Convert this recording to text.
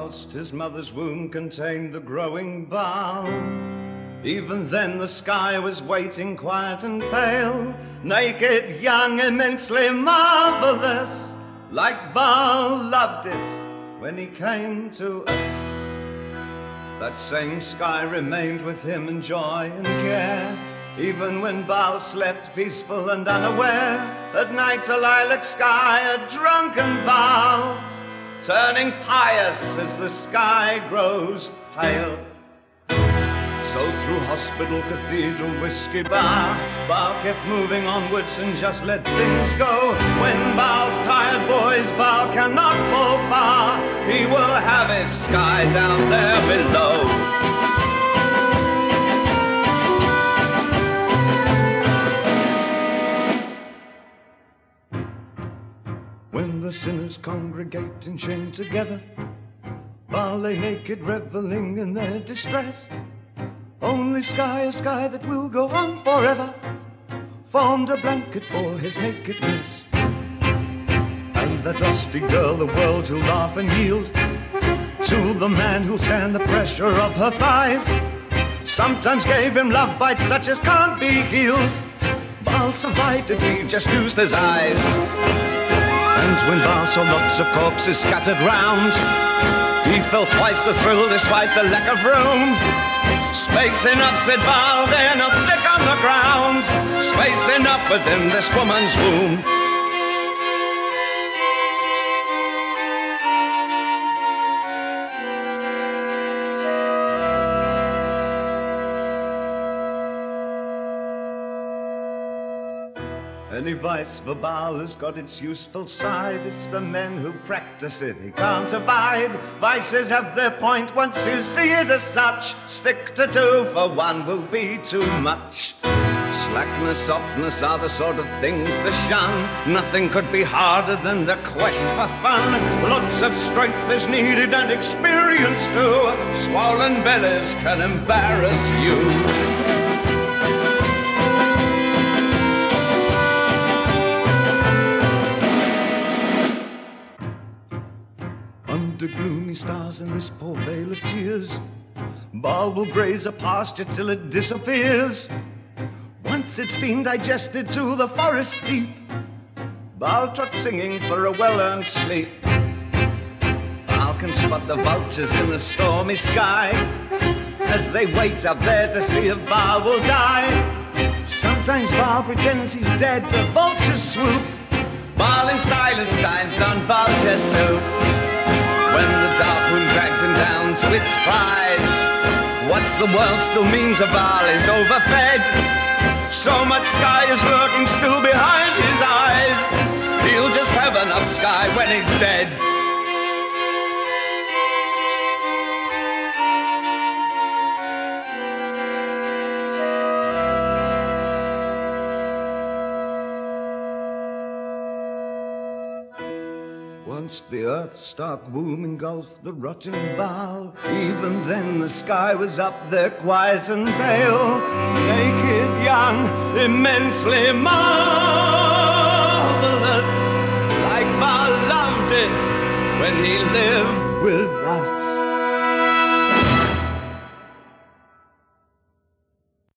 whilst his mother's womb contained the growing Baal. Even then the sky was waiting quiet and pale, naked, young, immensely marvelous, like Baal loved it when he came to us. That same sky remained with him in joy and care, even when Baal slept peaceful and unaware. At night a lilac sky, a drunken Baal, turning pious as the sky grows pale. So through hospital, cathedral, whiskey bar, Baal kept moving onwards and just let things go. When Baal's tired boys, Baal cannot fall far, he will have his sky down there below. When the sinners congregate in shame together, Baal lay naked, reveling in their distress. Only sky, a sky that will go on forever, formed a blanket for his nakedness. And that dusty girl, the world who'll laugh and yield to the man who'll stand the pressure of her thighs, sometimes gave him love bites such as can't be healed. Baal survived it, he just used his eyes. And when Baal saw lots of corpses scattered round, he felt twice the thrill despite the lack of room. Space enough, said Baal, they're not thick on the ground. Space enough within this woman's womb. Any vice for Baal has got its useful side. It's the men who practice it he can't abide. Vices have their point once you see it as such. Stick to two, for one will be too much. Slackness, softness are the sort of things to shun. Nothing could be harder than the quest for fun. Lots of strength is needed and experience too. Swollen bellies can embarrass you. Under gloomy stars in this poor vale of tears, Baal will graze a pasture till it disappears. Once it's been digested to the forest deep, Baal trots singing for a well-earned sleep. Baal can spot the vultures in the stormy sky as they wait up there to see if Baal will die. Sometimes Baal pretends he's dead, the vultures swoop. Baal in silence dines on vulture soup. When the dark room drags him down to its prize, what's the world still mean to Baal is overfed. So much sky is lurking still behind his eyes. He'll just have enough sky when he's dead. Once the earth's stark womb engulfed the rotting Baal, even then the sky was up there quiet and pale, naked, young, immensely marvelous, like Baal loved it when he lived with